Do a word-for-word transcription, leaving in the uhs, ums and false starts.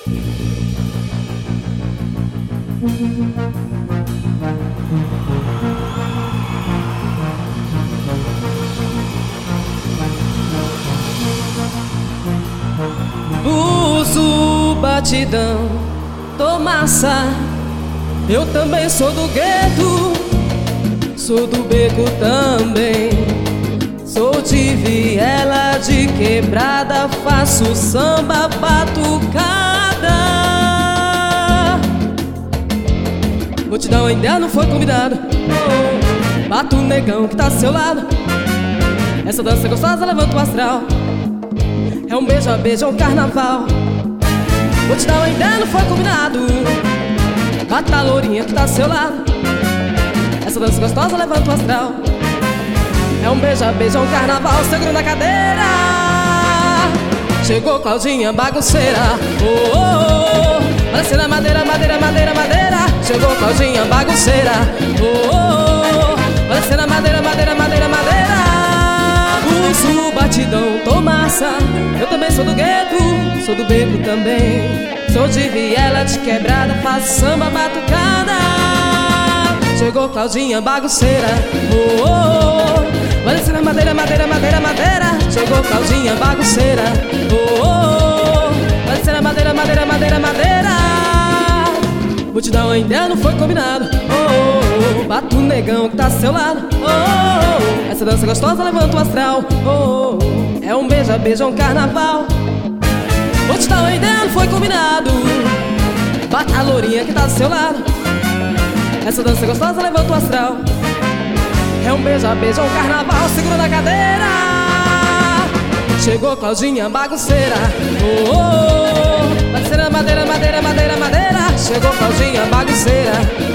Uso batidão, tô massa. Eu também sou do gueto, sou do beco também. Sou de viela, de quebrada, faço samba batucada. Vou te dar uma ideia, não foi convidado. Oh, bato o negão que tá ao seu lado. Essa dança gostosa levanta o astral. É um beijo a beijo, é um carnaval. Vou te dar uma ideia, não foi combinado. Bata a lourinha que tá ao seu lado. Essa dança gostosa levanta o astral. É um beijo a beijo, é um carnaval. Seguro na cadeira. Chegou Claudinha bagunceira. Oh, oh, oh. Balança na madeira, madeira, madeira, madeira. Chegou Claudinha bagunceira. Oh, oh, oh. Balança na madeira, madeira, madeira, madeira. Uso batidão, tô massa. Eu também sou do gueto, sou do beco também. Sou de viela, de quebrada, faço samba batucada. Chegou Claudinha bagunceira. Oh, oh, oh. Balança na madeira, madeira, madeira, madeira. Chegou Claudinha bagunceira. Oh, oh, oh. Balança na madeira, madeira, madeira, madeira. Vou te dar uma ideia, não foi combinado. Oh, oh, oh. Bato o negão que tá ao seu lado. Oh, oh, oh. Essa dança gostosa levanta o astral. Oh, oh, oh. É um beijo a beijo, é um carnaval. Vou te dar uma ideia, não foi combinado. Bata a lourinha que tá do seu lado. Essa dança gostosa levanta o astral. É um beijo a beijo, é um carnaval. Segura na cadeira. Chegou Claudinha bagunceira. Oh, oh, oh. Balança na madeira, madeira, madeira, madeira. Chegou Claudinha bagunceira.